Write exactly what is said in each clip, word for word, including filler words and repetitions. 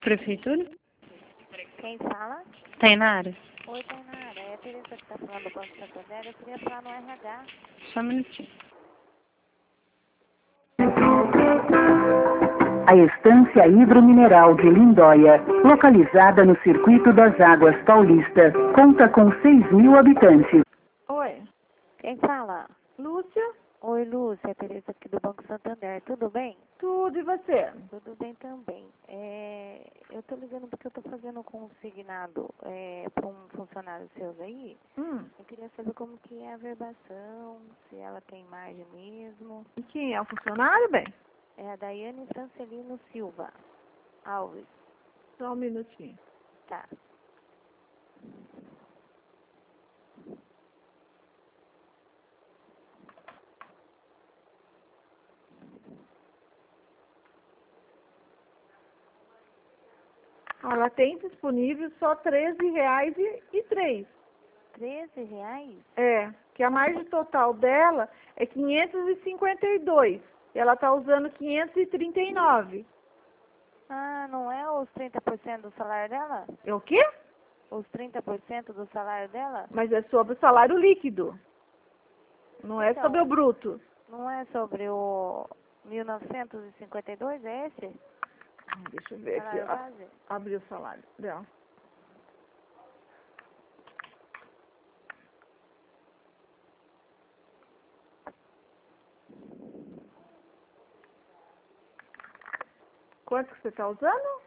Prefeitura? Quem fala? Tainara? Oi, Tainara. É a Teresa que está falando do Banco Santander. Eu queria falar no R H. Só um minutinho. A Estância Hidromineral de Lindóia, localizada no Circuito das Águas Paulista, conta com seis mil habitantes. Oi, Quem fala? Lúcia? Oi, Lúcia. É a Teresa aqui do Banco Santander. Tudo bem? Tudo, e você? Tudo bem também. É, eu estou ligando porque eu estou fazendo um consignado é, para um funcionário seu aí. Hum, Eu queria saber como que é a verbação, se ela tem margem mesmo. e quem é o funcionário, bem? É a Daiane Francelino Silva Alves. Só um minutinho. Tá. Ela tem disponível só treze reais e, e três. treze reais? É, que a margem total dela é quinhentos e cinquenta e dois. E ela está usando quinhentos e trinta e nove. Ah, não é os trinta por cento do salário dela? É o quê? Os trinta por cento do salário dela? Mas é sobre o salário líquido. Não é Então, sobre o bruto. Não é sobre o mil novecentos e cinquenta e dois, é esse? Hum, Deixa eu ver aqui. Salário Ó. base? Abrir o salário dela. Quanto que você está usando?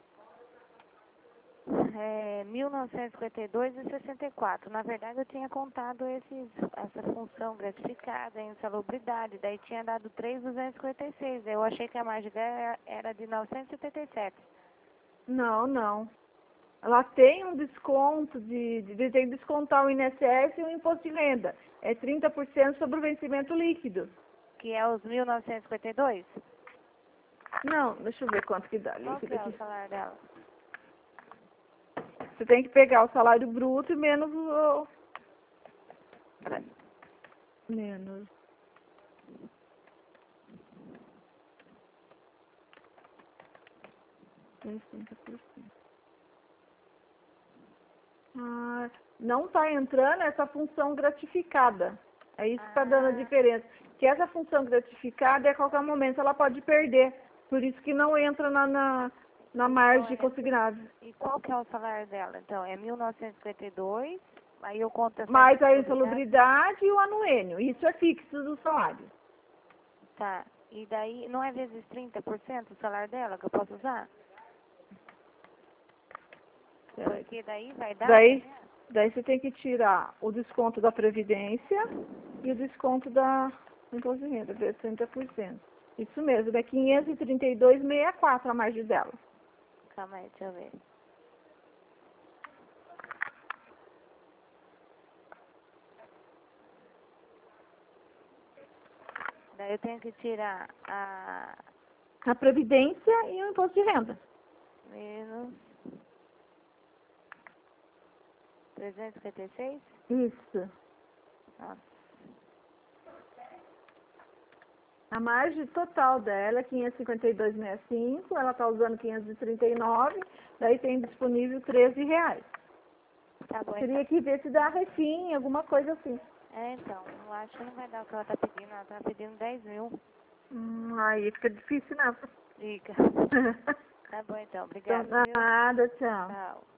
É mil novecentos e cinquenta e dois e sessenta e quatro. Na verdade, eu tinha contado esses, essa função gratificada, insalubridade, daí tinha dado três mil duzentos e cinquenta e seis. Eu achei que a margem dela era de novecentos e setenta e sete. Não, não. Ela tem um desconto de, de tem que descontar o I N S S e o imposto de renda. É trinta por cento sobre o vencimento líquido. Que é os mil novecentos e cinquenta e dois? Não, deixa eu ver quanto que dá Qual que líquido é o aqui. salário dela? Você tem que pegar o salário bruto e menos o... Peraí. Menos. trinta por cento. Ah, não está entrando essa função gratificada. É isso que está dando a Ah. diferença. Que essa função gratificada, a qualquer momento, ela pode perder. Por isso que não entra na, na, na margem consignável. E qual que é o salário dela? Então, é mil novecentos e cinquenta e dois, aí eu conto essa Mais a insalubridade. insalubridade e o anuênio. Isso é fixo do salário. Tá. E daí, não é vezes trinta por cento o salário dela que eu posso usar? Porque daí vai dar... Daí, daí você tem que tirar o desconto da Previdência e o desconto da imposto de renda, de trinta por cento. Isso mesmo, é quinhentos e trinta e dois vírgula sessenta e quatro a margem dela. Calma aí, deixa eu ver. Daí eu tenho que tirar a A Previdência e o imposto de renda. menos trezentos e cinquenta e seis? Isso. Nossa. A margem total dela é quinhentos e cinquenta e dois vírgula sessenta e cinco, ela está usando quinhentos e trinta e nove, daí tem disponível treze reais. Tá bom, Teria então. que ver se dá refim, alguma coisa assim. É, então, eu acho que não vai dar o que ela tá pedindo. Ela tá pedindo dez mil. Hum, aí fica difícil, não. Diga. Tá bom, então. Então, Obrigada, viu? nada, tchau. Tchau.